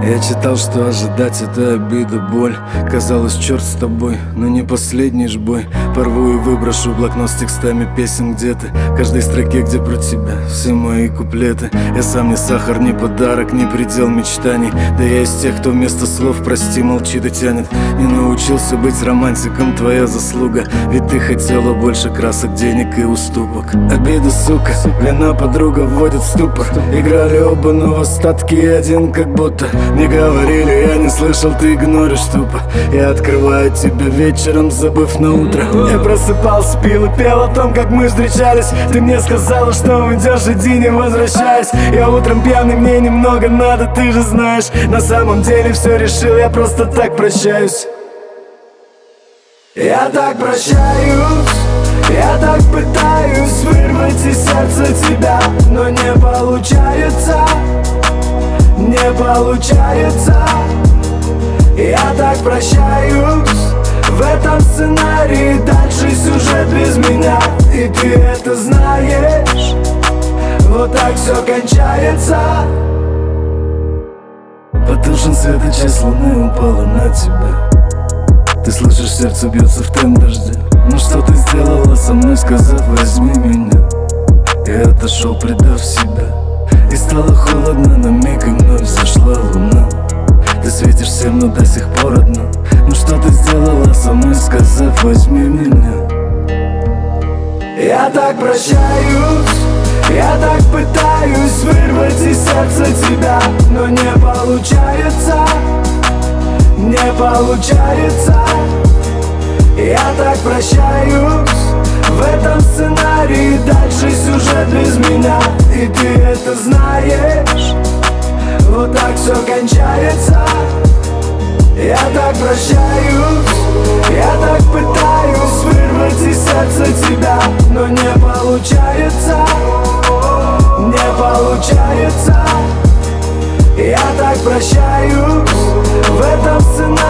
Я читал, что ожидать — это обида, боль. Казалось, черт с тобой, но не последний ж бой. Порву и выброшу блокнот с текстами песен, где ты. В каждой строке, где про тебя все мои куплеты. Я сам не сахар, не подарок, не предел мечтаний. Да я из тех, кто вместо слов «прости» молчит и тянет. Не научился быть романтиком, твоя заслуга. Ведь ты хотела больше красок, денег и уступок. Обида, сука, вина, подруга вводит в ступор. Играли оба, но в остатке один как будто. Не говорили, я не слышал, ты игноришь тупо. Я открываю тебя вечером, забыв на утро. Я просыпался, пил и пел о том, как мы встречались. Ты мне сказала, что уйдешь, иди, не возвращайся. Я утром пьяный, мне немного надо, ты же знаешь. На самом деле все решил, я просто так прощаюсь. Я так прощаюсь, я так пытаюсь вырвать из сердца тебя, но не получается. Не получается. Я так прощаюсь. В этом сценарии дальше сюжет без меня, и ты это знаешь. Вот так все кончается. Потушен свет, и часть луны упала на тебя. Ты слышишь, сердце бьется в темп дождя. Ну что ты сделала со мной, сказав «возьми меня»? Я отошел, предав себя. И стало холодно, на миг и вновь взошла луна. Ты светишь всем, но до сих пор одна. Ну что ты сделала со мной, сказав «возьми меня»? Я так прощаюсь, я так пытаюсь вырвать из сердца тебя, но не получается. Не получается. Я так прощаюсь. В этом сценарии дальше сюжет без меня, и ты это знаешь. Вот так все кончается. Я так прощаюсь, я так пытаюсь вырвать из сердца тебя, но не получается. Не получается. Я так прощаюсь. В этом сценарии